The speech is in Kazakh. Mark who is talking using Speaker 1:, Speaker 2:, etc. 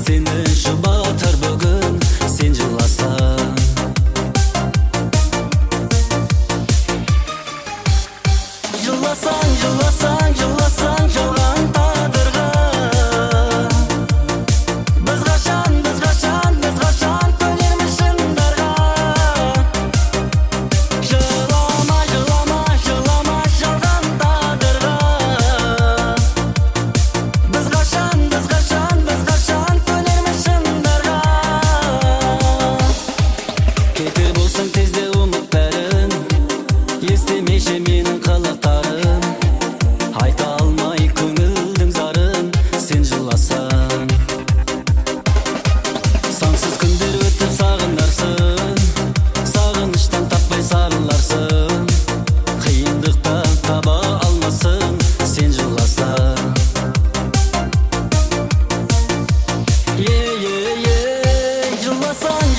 Speaker 1: Seni жұбатар бүгін сен жыласаң. Жыласаң, жыласаң, жыласаң жалған тағдырға. Біз қашан көнерміз шындарға. Жылама, жылама, жылама жалған тағдырға. Біз қашан көнерміз шындарға. Кетер болсаң тезде ұмыт бәрін, естемеші менің қылықтарым. Айта алмай көңілдің зарын сен жыласаң. Сансыз күндер өтіп сағынарсың, сағыныштан таппай сарыларсың. Қиындықтан таба алмасың сен жыласаң. Жыласаң,